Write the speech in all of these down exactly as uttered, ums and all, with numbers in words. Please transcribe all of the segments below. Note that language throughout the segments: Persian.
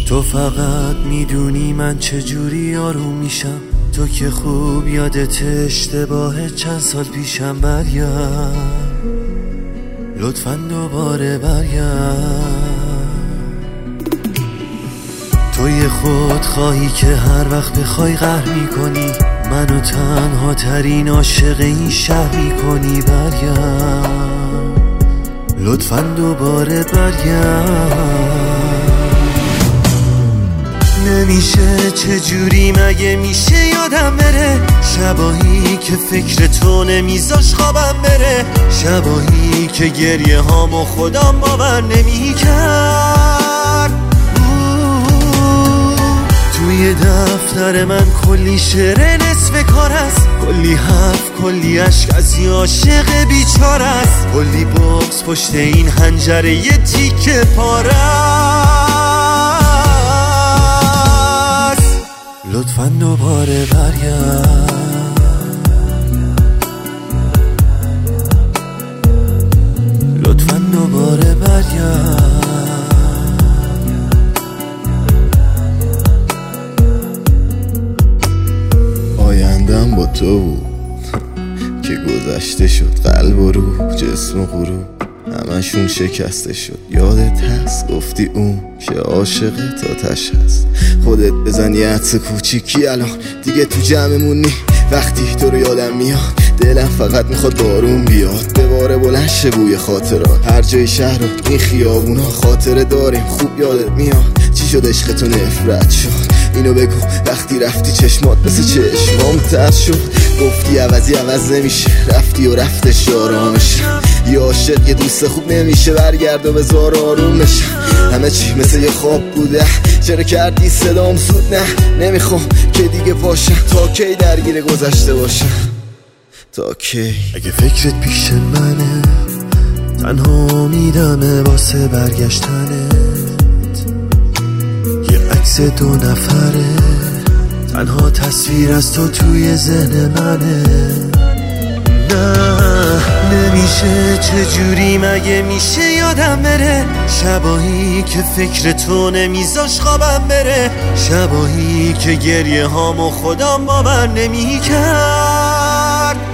تو فقط میدونی من چجوری آروم میشم، تو که خوب یادت اشتباه چند سال پیشم. برگرد لطفاً دوباره برگرد. تو یه خود خواهی که هر وقت بخوای قهر میکنی، منو تنها ترین عاشق این شهر میکنی. برگرد لطفاً دوباره برگرد. نمیشه چجوری مگه میشه یادم بره، شباهی که فکر تو نمیذاش خوابم بره، شباهی که گریه هامو خودم باور نمیکرد. توی دفتر من کلی شعر نصف کار است، کلی حرف کلی عشق از یه عاشق بیچاره است، کلی بغض پشت این حنجره یه تیکه پاره است. لطفاً دوباره برگرد، لطفاً دوباره برگرد. آیندم با تو بود که گذشته شد، قلب و روح جسم و غروب همشون شکسته شد. یادت هست گفتی اون که عاشقه تا تش هست، خودت بزن یه عطس کوچیکی الان دیگه تو جمعمونی. وقتی تو رو یادم میاد دلم فقط میخواد بارون بیاد، به باره بلند شه بوی خاطرات. هر جای شهر و این خیابونا خاطره داریم خوب یادت میاد. چی شد عشق تو نفرت شد؟ اینو بگو وقتی رفتی چشمات مثل چشمام تر شد. گفتی عوضی عوض نمیشه، رفتی و رفتش آرامش. یه عاشق یه دوست خوب نمیشه، برگرد و بذار آروم بشه. همه چی مثل یه خواب بوده، چرا کردی صدام زود؟ نه نمیخوام که دیگه باشم، تا کی درگیر گذشته باشم، تا کی؟ اگه فکرت پیش منه تنها امیدمه واسه برگشتنت، یه عکس دو نفره تنها تصویر از تو توی ذهن منه. نه نمیشه چجوری مگه میشه یادم بره، شباهی که فکر تو نمیذاش خوابم بره، شباهی که گریه هامو خودم باور نمیکرد.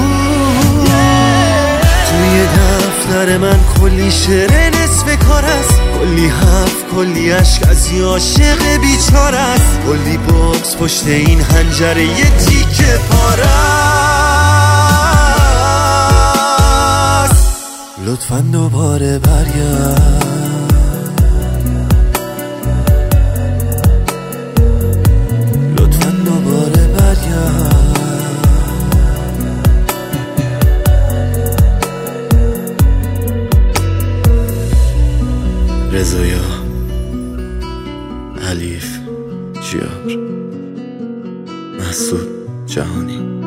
توی دفتر من کلی شعر نصف کار است، کلی حرف کلی عشق از یه عاشق بیچاره است، کلی بغض پشت این حنجره یه تیکه پاره است. لطفاً دوباره برگرد، لطفاً دوباره برگرد. رضایا حلیف جیار مسعود جهانی.